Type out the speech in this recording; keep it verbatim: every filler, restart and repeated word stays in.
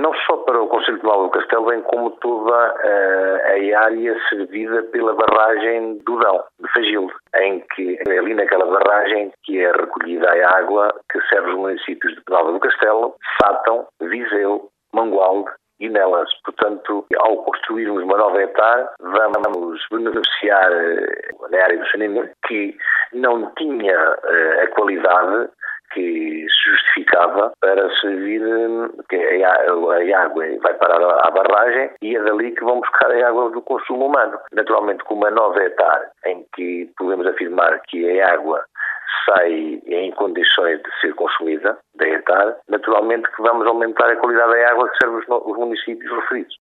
não só para o concelho de Vilalba do Castelo, bem como toda a, a área servida pela barragem do Dão, de Fagilde, em que é ali naquela barragem que é recolhida a água que serve os municípios de Vilalba do Castelo, Sátão, Viseu, Mangualde e Nelas. Portanto, ao construirmos uma nova hectare, vamos beneficiar na área do saneamento, que não tinha a qualidade que se justificava para servir, que a água vai parar à barragem e é dali que vão buscar a água do consumo humano. Naturalmente, com uma nova hectare, em que podemos afirmar que a água sai em condições de ser consumida da hectare, naturalmente que vamos aumentar a qualidade da água que serve os municípios referidos.